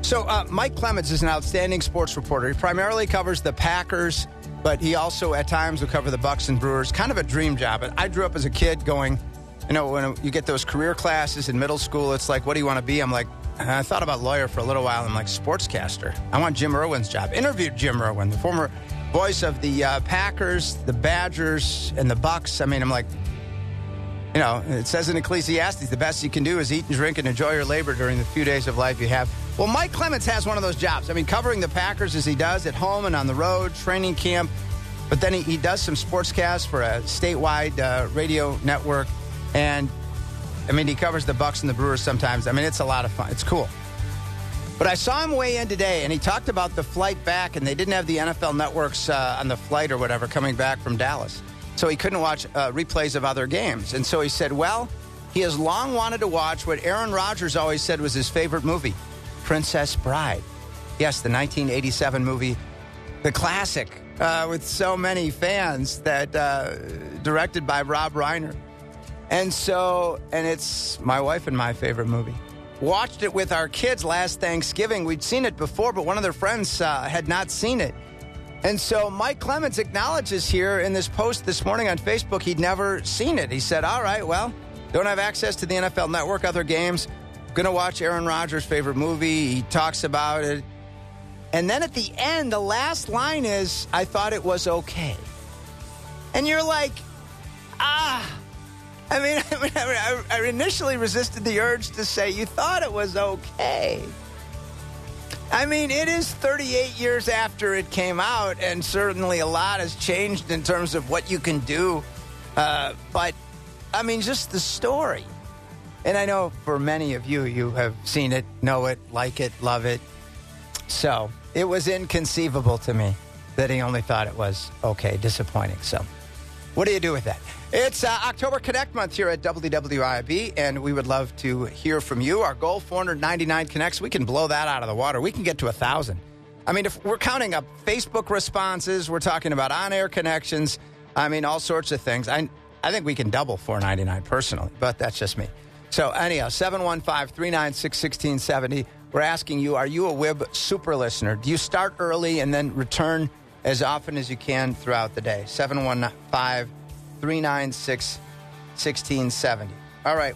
So Mike Clemens is an outstanding sports reporter. He primarily covers the Packers, but he also at times will cover the Bucks and Brewers. Kind of a dream job. I grew up as a kid going, when you get those career classes in middle school, it's like, what do you want to be? I'm like, I thought about lawyer for a little while. I'm like, sportscaster. I want Jim Irwin's job. Interviewed Jim Irwin, the former voice of the Packers, the Badgers, and the Bucks. I mean, I'm like, it says in Ecclesiastes, the best you can do is eat and drink and enjoy your labor during the few days of life you have. Well, Mike Clemens has one of those jobs. I mean, covering the Packers as he does at home and on the road, training camp. But then he does some sportscasts for a statewide radio network. And, he covers the Bucks and the Brewers sometimes. It's a lot of fun. It's cool. But I saw him weigh in today, and he talked about the flight back, and they didn't have the NFL networks on the flight or whatever coming back from Dallas. So he couldn't watch replays of other games. And so he said, he has long wanted to watch what Aaron Rodgers always said was his favorite movie, Princess Bride. Yes, the 1987 movie, the classic, with so many fans, that directed by Rob Reiner. And it's my wife and my favorite movie. Watched it with our kids last Thanksgiving. We'd seen it before, but one of their friends had not seen it. And so Mike Clemens acknowledges here in this post this morning on Facebook he'd never seen it. He said, all right, don't have access to the NFL Network, other games. Going to watch Aaron Rodgers' favorite movie. He talks about it. And then at the end, the last line is, I thought it was okay. And you're like, I initially resisted the urge to say, you thought it was okay. It is 38 years after it came out, and certainly a lot has changed in terms of what you can do. But just the story. And I know for many of you have seen it, know it, like it, love it. So it was inconceivable to me that he only thought it was okay, disappointing. So what do you do with that? It's October Connect Month here at WWIB, and we would love to hear from you. Our goal, 499 connects. We can blow that out of the water. We can get to 1,000. If we're counting up Facebook responses, we're talking about on-air connections, all sorts of things. I think we can double 499 personally, but that's just me. So anyhow, 715-396-1670. We're asking you, are you a WIB super listener? Do you start early and then return as often as you can throughout the day? 715-396-1670. All right,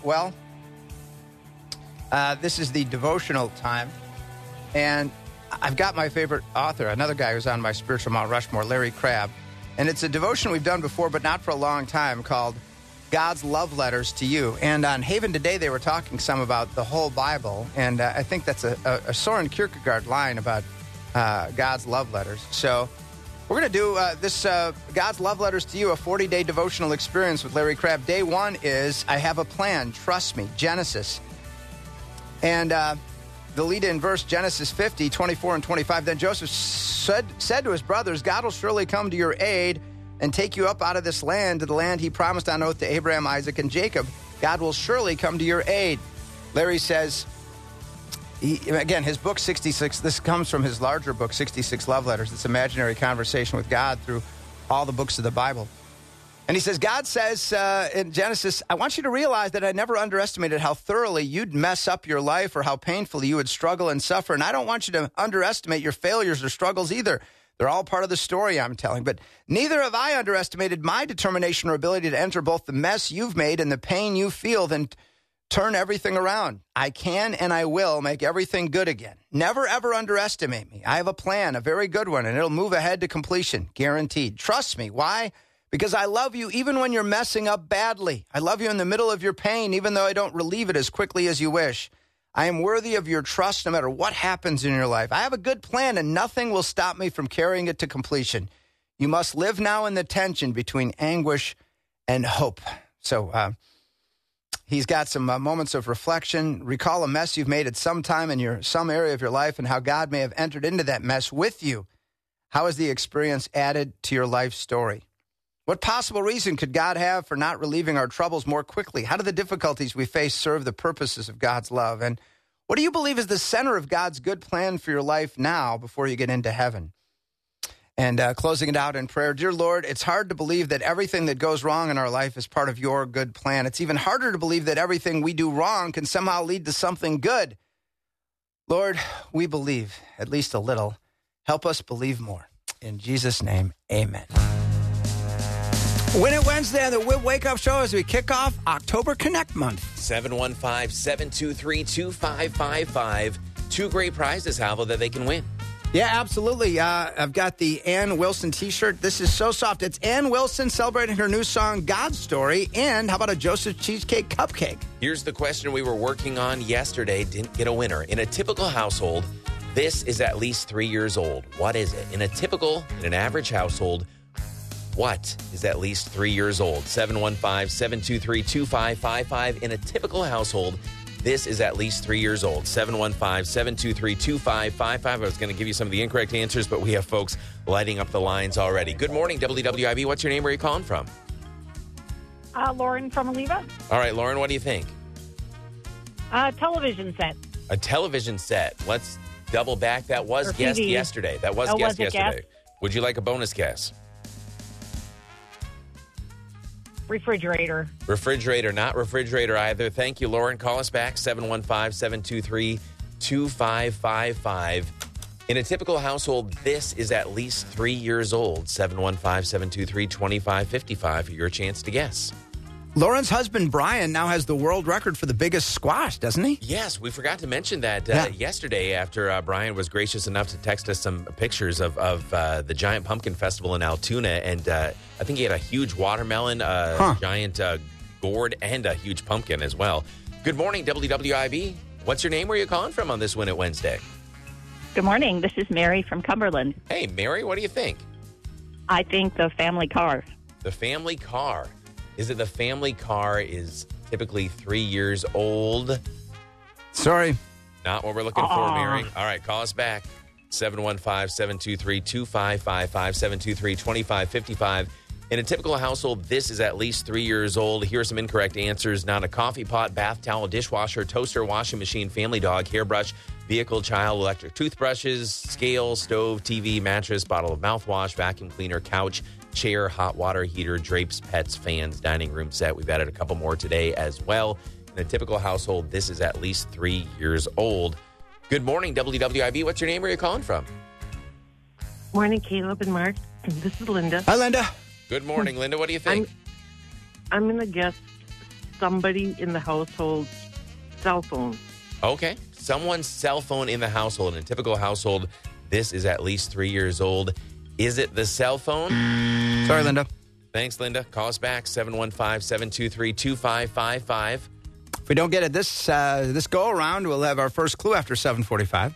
this is the devotional time. And I've got my favorite author, another guy who's on my spiritual Mount Rushmore, Larry Crabb. And it's a devotion we've done before, but not for a long time, called God's Love Letters to You. And on Haven Today, they were talking some about the whole Bible. And I think that's a Soren Kierkegaard line about God's love letters. So we're going to do this God's Love Letters to You, a 40-day devotional experience with Larry Crabb. Day one is, I have a plan, trust me, Genesis. And the lead-in verse, Genesis 50, 24 and 25. Then Joseph said to his brothers, God will surely come to your aid and take you up out of this land to the land he promised on oath to Abraham, Isaac, and Jacob. God will surely come to your aid. Larry says, his book 66, this comes from his larger book, 66 Love Letters, this imaginary conversation with God through all the books of the Bible. And he says, God says in Genesis, I want you to realize that I never underestimated how thoroughly you'd mess up your life or how painfully you would struggle and suffer. And I don't want you to underestimate your failures or struggles either. They're all part of the story I'm telling. But neither have I underestimated my determination or ability to enter both the mess you've made and the pain you feel, then turn everything around. I can and I will make everything good again. Never, ever underestimate me. I have a plan, a very good one, and it'll move ahead to completion, guaranteed. Trust me. Why? Because I love you even when you're messing up badly. I love you in the middle of your pain, even though I don't relieve it as quickly as you wish. I am worthy of your trust no matter what happens in your life. I have a good plan, and nothing will stop me from carrying it to completion. You must live now in the tension between anguish and hope. So he's got some moments of reflection. Recall a mess you've made at some time in some area of your life and how God may have entered into that mess with you. How has the experience added to your life story? What possible reason could God have for not relieving our troubles more quickly? How do the difficulties we face serve the purposes of God's love? And what do you believe is the center of God's good plan for your life now before you get into heaven? And closing it out in prayer, dear Lord, it's hard to believe that everything that goes wrong in our life is part of your good plan. It's even harder to believe that everything we do wrong can somehow lead to something good. Lord, we believe at least a little. Help us believe more. In Jesus' name, amen. Win It Wednesday on the WIB Wake Up Show as we kick off October Connect Month. 715-723-2555. 2 great prizes, Halvo, that they can win. Yeah, absolutely. I've got the Ann Wilson t-shirt. This is so soft. It's Ann Wilson celebrating her new song, God's Story. And how about a Joseph Cheesecake cupcake? Here's the question we were working on yesterday. Didn't get a winner. In a typical household, this is at least 3 years old. What is it? In an average household, what is at least 3 years old? 715-723-2555. In a typical household, this is at least 3 years old. 715-723-2555. I was going to give you some of the incorrect answers, but we have folks lighting up the lines already. Good morning, WWIB. What's your name? Where are you calling from? Lauren from Oliva. All right, Lauren, what do you think? Television set. A television set. Let's double back. That was guessed yesterday. Was it guessed? Would you like a bonus guess? Refrigerator. Refrigerator, not refrigerator either. Thank you, Lauren. Call us back, 715-723-2555. In a typical household, this is at least 3 years old. 715-723-2555 for your chance to guess. Lauren's husband, Brian, now has the world record for the biggest squash, doesn't he? Yes, we forgot to mention that yesterday after Brian was gracious enough to text us some pictures of the Giant Pumpkin Festival in Altoona. And I think he had a huge watermelon, giant gourd, and a huge pumpkin as well. Good morning, WWIB. What's your name? Where are you calling from on this Win It Wednesday? Good morning. This is Mary from Cumberland. Hey, Mary, what do you think? I think the family car. The family car. Is it the family car is typically 3 years old? Sorry. Not what we're looking for, Mary. All right, call us back. 715-723-2555, 723-2555. In a typical household, this is at least 3 years old. Here are some incorrect answers. Not a coffee pot, bath towel, dishwasher, toaster, washing machine, family dog, hairbrush, vehicle, child, electric toothbrushes, scale, stove, TV, mattress, bottle of mouthwash, vacuum cleaner, couch, chair, hot water heater, drapes, pets, fans, dining room set. We've added a couple more today as well. In a typical household, this is at least 3 years old. Good morning, WWIB. What's your name? Where are you calling from? Morning, Caleb and Mark. This is Linda. Hi, Linda. Good morning, Linda. What do you think? I'm going to guess somebody in the household's cell phone. Okay. Someone's cell phone in the household. In a typical household, this is at least 3 years old. Is it the cell phone? Sorry, Linda. Thanks, Linda. Call us back, 715-723-2555. If we don't get it this go-around, we'll have our first clue after 7:45.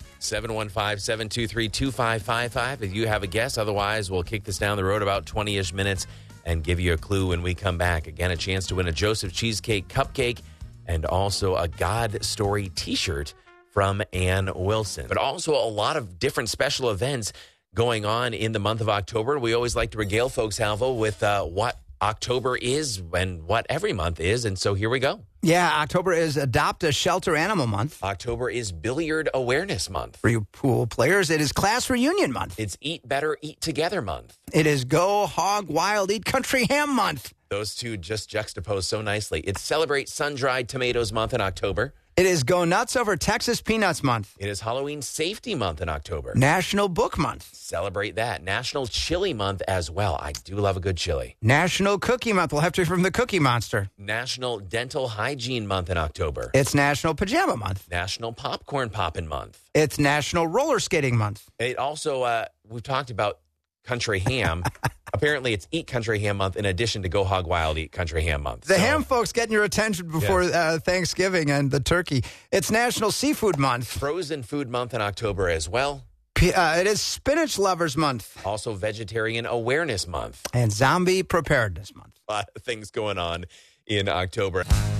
715-723-2555. If you have a guess, otherwise we'll kick this down the road about 20-ish minutes and give you a clue when we come back. Again, a chance to win a Joseph Cheesecake cupcake and also a God Story t-shirt from Ann Wilson. But also a lot of different special events going on in the month of October. We always like to regale folks, Halvo, with what October is and what every month is. And so here we go. Yeah, October is Adopt a Shelter Animal Month. October is Billiard Awareness Month. For you pool players, it is Class Reunion Month. It's Eat Better, Eat Together Month. It is Go Hog Wild, Eat Country Ham Month. Those two just juxtapose so nicely. It's Celebrate Sun-Dried Tomatoes Month in October. It is Go Nuts Over Texas Peanuts Month. It is Halloween Safety Month in October. National Book Month. Celebrate that. National Chili Month as well. I do love a good chili. National Cookie Month. We'll have to hear from the Cookie Monster. National Dental Hygiene Month in October. It's National Pajama Month. National Popcorn Poppin' Month. It's National Roller Skating Month. It also, we've talked about country ham. Apparently, it's Eat Country Ham Month in addition to Go Hog Wild, Eat Country Ham Month. The ham folks getting your attention before Thanksgiving and the turkey. It's National Seafood Month. Frozen Food Month in October as well. It is Spinach Lovers Month. Also Vegetarian Awareness Month. And Zombie Preparedness Month. A lot of things going on in October.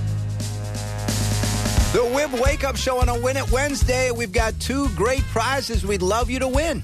The WIB Wake Up Show on a Win It Wednesday. We've got 2 great prizes we'd love you to win.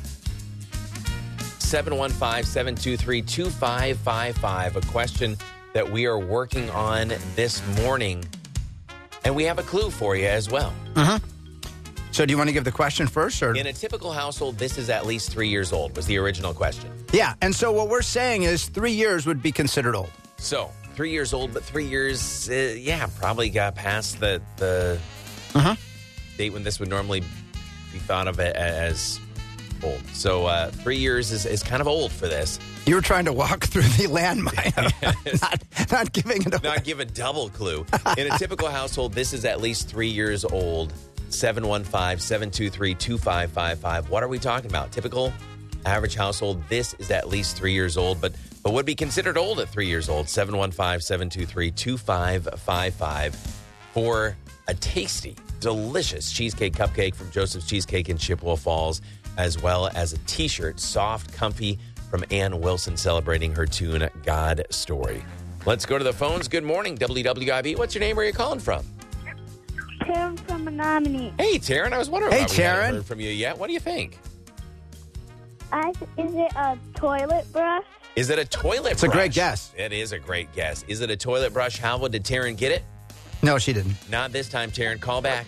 715-723-2555. A question that we are working on this morning. And we have a clue for you as well. So do you want to give the question first? Or? In a typical household, this is at least 3 years old, was the original question. Yeah, and so what we're saying is 3 years would be considered old. So, 3 years old, but 3 years, probably got past the date when this would normally be thought of it as old. So 3 years is kind of old for this. You were trying to walk through the landmine, not giving it away. Not give a double clue. In a typical household, this is at least 3 years old. 715-723-2555. What are we talking about? Typical average household, this is at least 3 years old, but would be considered old at 3 years old. 715-723-2555 for a tasty, delicious cheesecake cupcake from Joseph's Cheesecake in Chippewa Falls, as well as a T-shirt, soft, comfy, from Ann Wilson celebrating her tune, God Story. Let's go to the phones. Good morning, WWIB. What's your name? Where are you calling from? Taryn from Menominee. Hey, Taryn. I was wondering Hey, why we hadn't Taryn. heard from you yet. What do you think? Is it a toilet brush? Is it a toilet brush? It's a great guess. It is a great guess. Is it a toilet brush? How did Taryn get it? No, she didn't. Not this time, Taryn. Call back,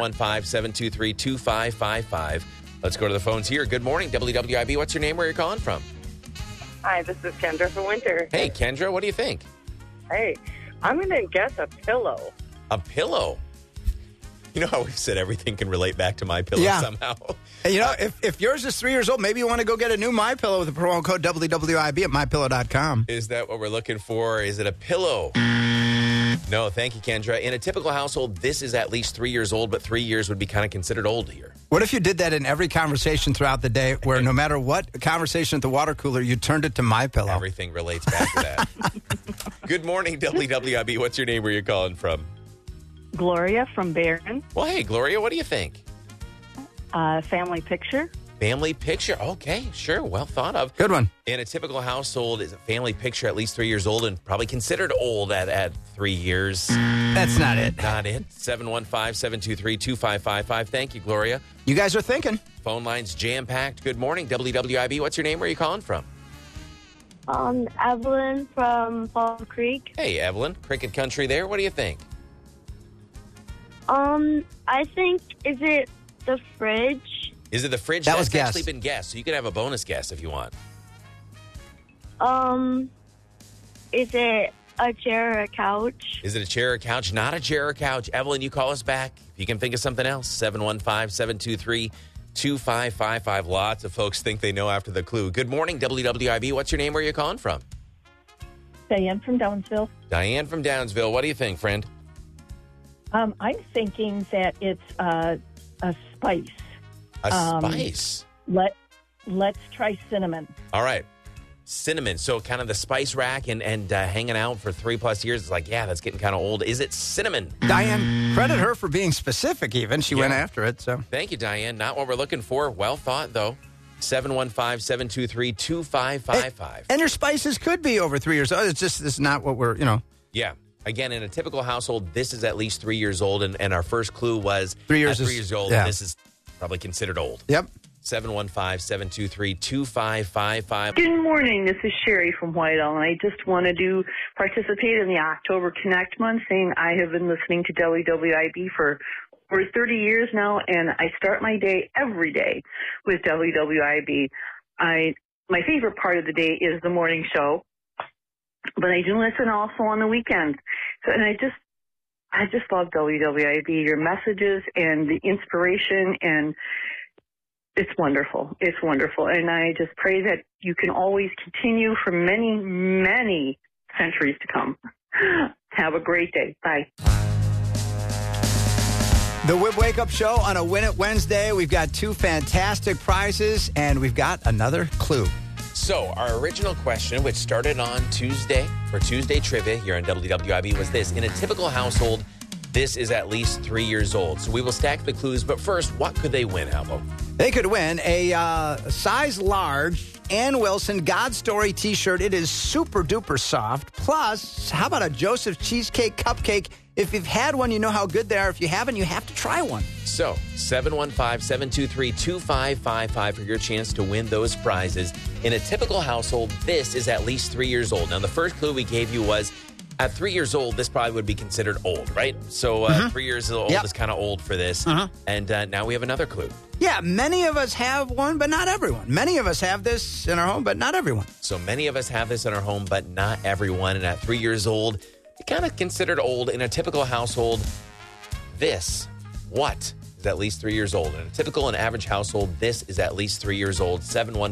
715-723-2555. Let's go to the phones here. Good morning, WWIB. What's your name? Where are you calling from? Hi, this is Kendra from Winter. Hey, Kendra, what do you think? Hey, I'm going to guess a pillow. A pillow. You know how we've said everything can relate back to My Pillow Yeah. somehow? Hey, you know, if yours is 3 years old, maybe you want to go get a new MyPillow with the promo code WWIB at MyPillow.com. Is that what we're looking for? Is it a pillow? No, thank you, Kendra. In a typical household, this is at least 3 years old, but 3 years would be kind of considered old here. What if you did that in every conversation throughout the day, where no matter what conversation at the water cooler, you turned it to MyPillow? Everything relates back to that. Good morning, WWIB. What's your name? Where you calling from? Gloria from Barron. Well, hey, Gloria, what do you think? Family picture. Family picture. Okay, sure. Well thought of. Good one. In a typical household, is a family picture at least 3 years old and probably considered old at 3 years? That's not it. Not it. 715-723-2555. Thank you, Gloria. You guys are thinking. Phone lines jam-packed. Good morning, WWIB. What's your name? Where are you calling from? Evelyn from Fall Creek. Hey, Evelyn. Cricket country there. What do you think? I think, is it the fridge? Is it the fridge? That was That's guess. actually been guessed, so you can have a bonus guess if you want. Is it a chair or a couch? Is it a chair or a couch? Not a chair or a couch. Evelyn, you call us back. If you can think of something else, 715-723-2555. Lots of folks think they know after the clue. Good morning, WWIB. What's your name? Where are you calling from? Diane from Downsville. Diane from Downsville. What do you think, friend? I'm thinking that it's a spice. A spice. Let's try cinnamon. All right. Cinnamon. So kind of the spice rack and hanging out for 3+ years. It's like, yeah, that's getting kind of old. Is it cinnamon? Diane, credit her for being specific even. She went after it, so. Thank you, Diane. Not what we're looking for. Well thought, though. 715-723-2555. And your spices could be over 3 years old. It's just, this is not what we're, Yeah. Again, in a typical household, this is at least 3 years old, and our first clue was 3 years at 3 is- years old. yeah. This is probably considered old. Yep. 715-723-2555. Good morning. This is Sherry from Whitehall, and I just wanted to participate in the October Connect Month, saying I have been listening to WWIB for over 30 years now, and I start my day every day with WWIB. My favorite part of the day is the morning show, but I do listen also on the weekends. So, and I just love WWIB, your messages and the inspiration, and it's wonderful. It's wonderful. And I just pray that you can always continue for many, many centuries to come. Have a great day. Bye. The Whip Wake Up Show on a Win It Wednesday. We've got 2 fantastic prizes, and we've got another clue. So, our original question, which started on Tuesday, for Tuesday Trivia here on WWIB, was this. In a typical household, this is at least 3 years old. So we will stack the clues, but first, what could they win, Albo? They could win a size large Ann Wilson God Story T-shirt. It is super duper soft. Plus, how about a Joseph's Cheesecake Cupcake? If you've had one, you know how good they are. If you haven't, you have to try one. So, 715-723-2555 for your chance to win those prizes. In a typical household, this is at least 3 years old. Now, the first clue we gave you was at 3 years old, this probably would be considered old, right? So 3 years old is kind of old for this. And now we have another clue. Yeah, many of us have one, but not everyone. Many of us have this in our home, but not everyone. So many of us have this in our home, but not everyone. And at 3 years old, it's kind of considered old. In a typical household, what is at least 3 years old. In a typical and average household, this is at least 3 years old.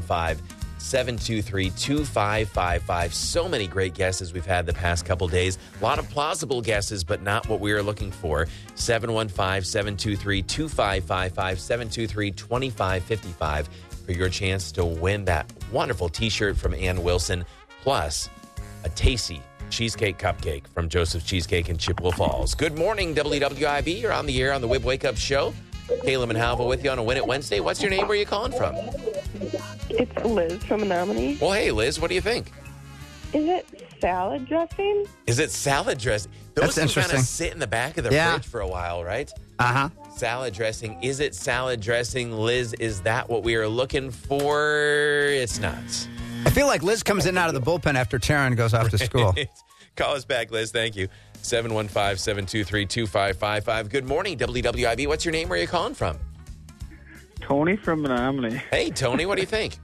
715-723-2555. So many great guesses we've had the past couple days. A lot of plausible guesses, but not what we are looking for. 715-723-2555, 723-2555 for your chance to win that wonderful T-shirt from Ann Wilson, plus a tasty cheesecake cupcake from Joseph's Cheesecake in Chippewa Falls. Good morning, WWIB. You're on the air on the Wib Wake Up Show. Caleb and Halva with you on a Win It Wednesday. What's your name? Where are you calling from? It's Liz from Menominee. Well, hey, Liz, what do you think? Is it salad dressing? Is it salad dressing? Those That's can kind interesting. of sit in the back of the fridge for a while, right? Uh-huh. Salad dressing. Is it salad dressing? Liz, is that what we are looking for? It's not. I feel like Liz comes in and out of the bullpen after Taryn goes off to school. Call us back, Liz. Thank you. 715-723-2555. Good morning, WWIB. What's your name? Where are you calling from? Tony from Menominee. Hey, Tony, what do you think?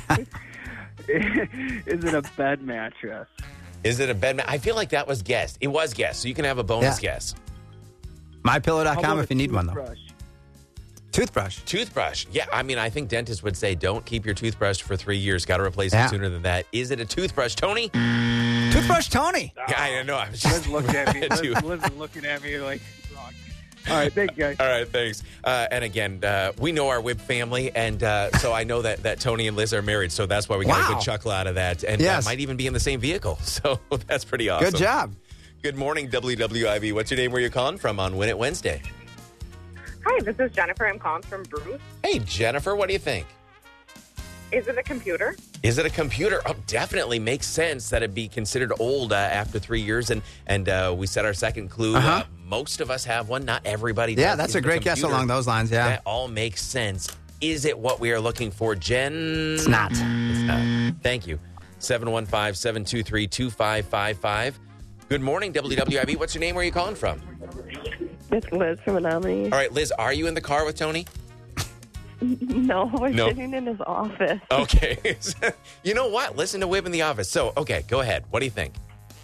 Is it a bed mattress? Is it a bed I feel like that was guessed. It was guessed, so you can have a bonus guess. MyPillow.com if you need one, though. Toothbrush. Toothbrush. Yeah, I mean, I think dentists would say don't keep your toothbrush for 3 years. Got to replace it sooner than that. Is it a toothbrush, Tony? Toothbrush Tony. Yeah, I know. I was just Liz looked at me. Liz is looking at me like, wrong. All right, thanks, guys. All right, thanks. And again, we know our Wib family, and so I know that Tony and Liz are married, so that's why we got a good chuckle out of that. And might even be in the same vehicle, so that's pretty awesome. Good job. Good morning, WWIB. What's your name? Where are you calling from on Win It Wednesday? Hi, this is Jennifer. I'm calling from Bruce. Hey, Jennifer, what do you think? Is it a computer? Is it a computer? Oh, definitely makes sense that it'd be considered old after 3 years. And we said our second clue. Most of us have one. Not everybody does. Yeah, that's a great guess along those lines, yeah. That all makes sense. Is it what we are looking for, Jen? It's not. It's not. Thank you. 715-723-2555. Good morning, WWIB. What's your name? Where are you calling from? It's Liz from Menominee. All right, Liz, are you in the car with Tony? No, we're sitting in his office. Okay. You know what? Listen to Wib in the office. So, okay, go ahead. What do you think?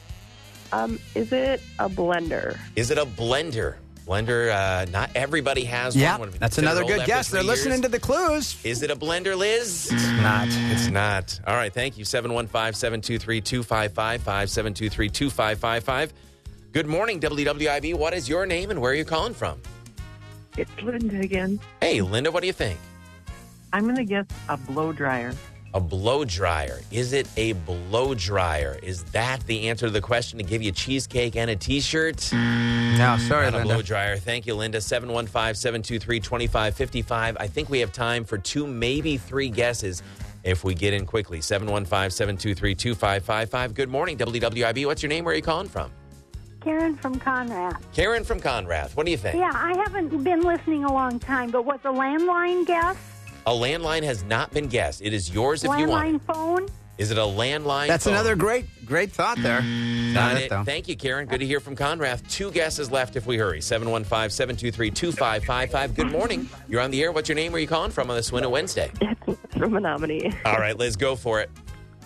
Is it a blender? Is it a blender? Blender, not everybody has one. Yeah, that's another good guess. They're listening to the clues. Is it a blender, Liz? It's not. It's not. All right, thank you. 715-723-2555, 723-2555. Good morning, WWIB. What is your name and where are you calling from? It's Linda again. Hey, Linda, what do you think? I'm going to guess a blow dryer. A blow dryer. Is it a blow dryer? Is that the answer to the question to give you cheesecake and a T-shirt? No, sorry, Not a Linda. blow dryer. Thank you, Linda. 715-723-2555. I think we have time for 2, maybe 3 guesses if we get in quickly. 715-723-2555. Good morning, WWIB. What's your name? Where are you calling from? Karen from Conrath. Karen from Conrath. What do you think? Yeah, I haven't been listening a long time, but was a landline guess? A landline has not been guessed. It is yours if you want. Landline phone? Is it a landline That's phone? another great thought there. Not it. though. Thank you, Karen. Good to hear from Conrath. 2 guesses left if we hurry. 715-723-2555. Good morning. You're on the air. What's your name? Where are you calling from on this Win It Wednesday? It's from Menominee. All right, Liz, go for it.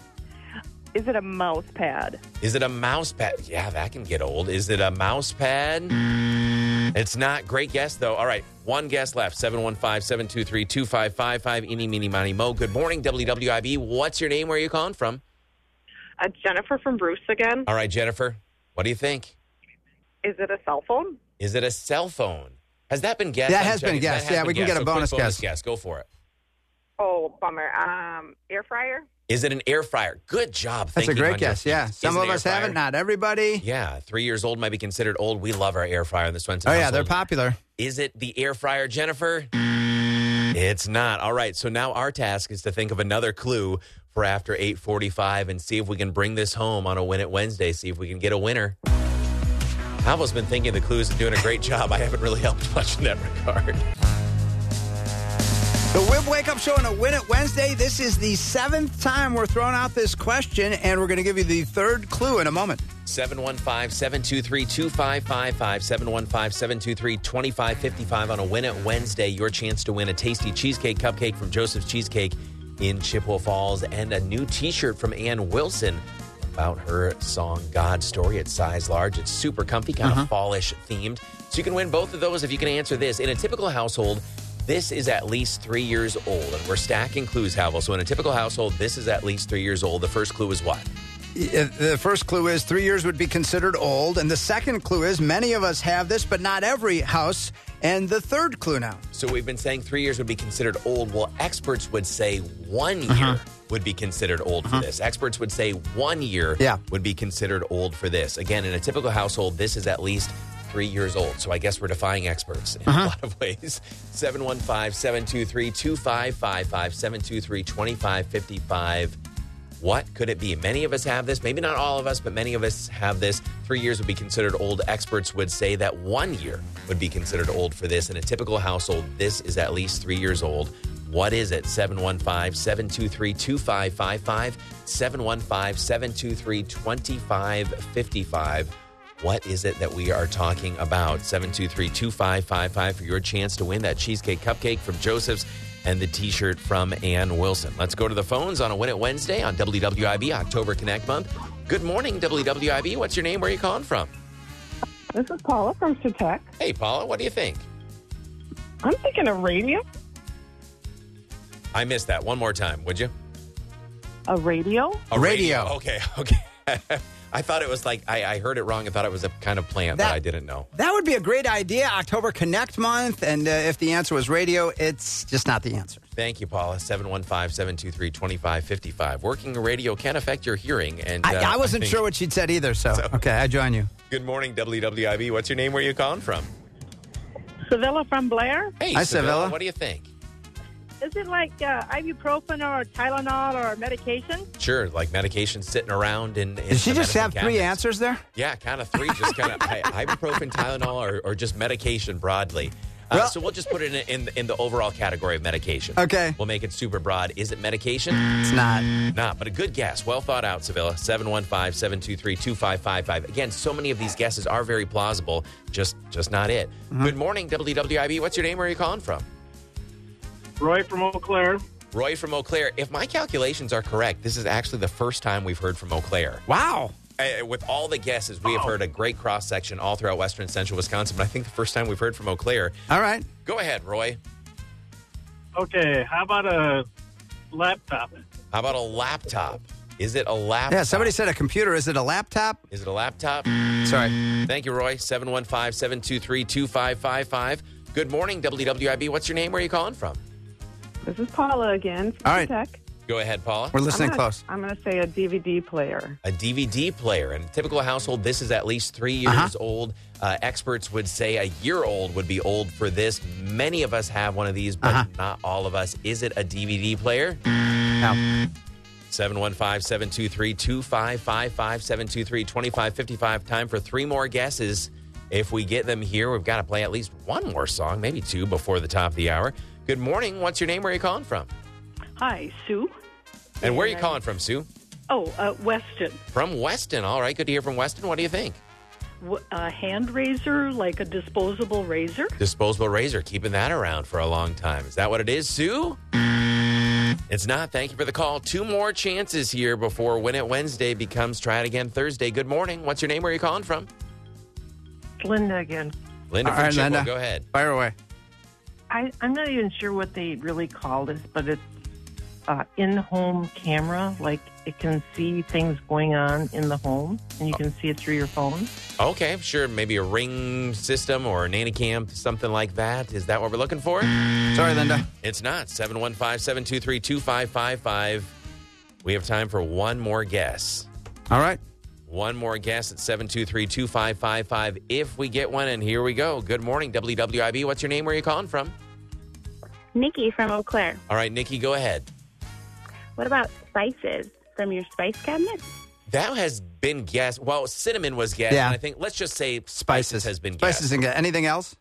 Is it a mouse pad? Is it a mouse pad? Yeah, that can get old. Is it a mouse pad? It's not. Great guess, though. All right, 1 guess left. 715-723-2555. Eeny, meeny, miny, mo. Good morning, WWIB. What's your name? Where are you calling from? Jennifer from Bruce again. All right, Jennifer. What do you think? Is it a cell phone? Is it a cell phone? Has that been guessed? That has been guessed. Yeah, we can get a bonus guess. Go for it. Oh, bummer. Air fryer? Is it an air fryer? Good job. That's a great guess, yeah. Some of us have it, not everybody. Yeah, 3 years old might be considered old. We love our air fryer in the Swenson Oh, yeah, household. they're popular. Is it the air fryer, Jennifer? It's not. All right, so now our task is to think of another clue for after 8:45 and see if we can bring this home on a Win It Wednesday, see if we can get a winner. Halva's been thinking of the clues and doing a great job. I haven't really helped much in that regard. The Wib Wake Up Show on a Win It Wednesday. This is the 7th time we're throwing out this question, and we're going to give you the 3rd clue in a moment. 715-723-2555, 715-723-2555 on a Win It Wednesday. Your chance to win a tasty cheesecake cupcake from Joseph's Cheesecake in Chippewa Falls and a new T-shirt from Ann Wilson about her song, God Story. It's size large. It's super comfy, kind of fallish themed. So you can win both of those if you can answer this. In a typical household, this is at least 3 years old. And we're stacking clues, Havel. So in a typical household, this is at least 3 years old. The first clue is what? The first clue is 3 years would be considered old. And the second clue is many of us have this, but not every house. And the third clue now. So we've been saying 3 years would be considered old. Well, experts would say 1 year would be considered old for this. Experts would say 1 year would be considered old for this. Again, in a typical household, this is at least 3 years old. So I guess we're defying experts in a lot of ways. 715-723-2555, 723-2555. What could it be? Many of us have this. Maybe not all of us, but many of us have this. 3 years would be considered old. Experts would say that 1 year would be considered old for this. In a typical household, this is at least 3 years old. What is it? 715-723-2555, 715-723-2555. What is it that we are talking about? 723-2555 for your chance to win that cheesecake cupcake from Joseph's and the T-shirt from Ann Wilson. Let's go to the phones on a Win It Wednesday on WWIB October Connect Month. Good morning, WWIB. What's your name? Where are you calling from? This is Paula from Setec. Hey, Paula, what do you think? I'm thinking a radio. I missed that. One more time, would you? A radio? A radio. Okay. I thought it was like, I heard it wrong. I thought it was a kind of plant that I didn't know. That would be a great idea, October Connect Month. And if the answer was radio, it's just not the answer. Thank you, Paula. 715-723-2555. Working radio can affect your hearing. And I wasn't sure what she'd said either, so okay, I join you. Good morning, WWIB. What's your name? Where are you calling from? Sevilla from Blair. Hey, Hi, Sevilla. What do you think? Is it like ibuprofen or Tylenol or medication? Sure, like medication sitting around in Did she just have three answers there? Yeah, kind of three. Just kind of ibuprofen, Tylenol, or just medication broadly. So we'll just put it in the overall category of medication. Okay. We'll make it super broad. Is it medication? It's not. Not, but a good guess. Well thought out, Sevilla. 715-723-2555. Again, so many of these guesses are very plausible. Just not it. Good morning, WWIB. What's your name? Where are you calling from? Roy from Eau Claire. Roy from Eau Claire. If my calculations are correct, this is actually the first time we've heard from Eau Claire. Wow. With all the guesses, we have heard a great cross-section all throughout western and central Wisconsin, but I think the first time we've heard from Eau Claire. All right. Go ahead, Roy. Okay, how about a laptop? How about a laptop? Is it a laptop? Yeah, somebody said a computer. Is it a laptop? Is it a laptop? Sorry. Thank you, Roy. 715-723-2555. Good morning, WWIB. What's your name? Where are you calling from? This is Paula again from All right. Setec. Go ahead, Paula. We're listening close. I'm going to say a DVD player. A DVD player. In a typical household, this is at least 3 years old. Experts would say a year old would be old for this. Many of us have one of these, but not all of us. Is it a DVD player? No. 715-723-2555, 723-2555. Time for three more guesses. If we get them here, we've got to play at least one more song, maybe two, before the top of the hour. Good morning. What's your name? Where are you calling from? Hi, Sue. And where are you calling from, Sue? Weston. From Weston. All right. Good to hear from Weston. What do you think? A hand razor, like a disposable razor? Disposable razor. Keeping that around for a long time. Is that what it is, Sue? It's not. Thank you for the call. Two more chances here before Win It Wednesday becomes Try It Again Thursday. Good morning. What's your name? Where are you calling from? Linda again. Linda from Chippewa. Linda. Go ahead. Fire away. I'm not even sure what they really call this, but it's in-home camera. Like, it can see things going on in the home, and you can see it through your phone. Okay, sure. Maybe a Ring system or a nanny cam, something like that. Is that what we're looking for? Sorry, Linda. It's not. 715-723-2555. We have time for one more guess. All right. One more guess at 723-2555. If we get one, and here we go. Good morning, WWIB. What's your name? Where are you calling from? Nikki from Eau Claire. All right, Nikki, go ahead. What about spices from your spice cabinet? That has been guessed. Well, cinnamon was guessed. Yeah. And I think, let's just say spices has been guessed. Spices and anything else?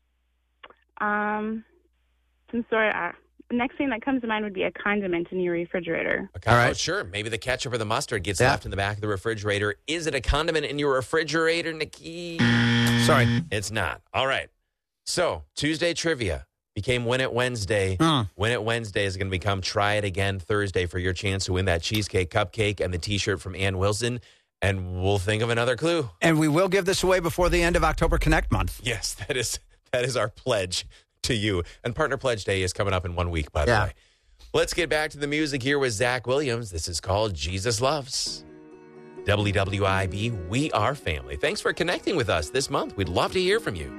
Some sort of... next thing that comes to mind would be a condiment in your refrigerator. All right. Oh, sure. Maybe the ketchup or the mustard gets left in the back of the refrigerator. Is it a condiment in your refrigerator, Nikki? Sorry. It's not. All right. So, Tuesday trivia. became Win It Wednesday. Win It Wednesday is going to become Try It Again Thursday for your chance to win that cheesecake cupcake and the T-shirt from Ann Wilson. And we'll think of another clue. And we will give this away before the end of October Connect month. Yes, that is our pledge to you. And Partner Pledge Day is coming up in 1 week, by the way. Let's get back to the music here with Zach Williams. This is called Jesus Loves. WWIB, we are family. Thanks for connecting with us this month. We'd love to hear from you.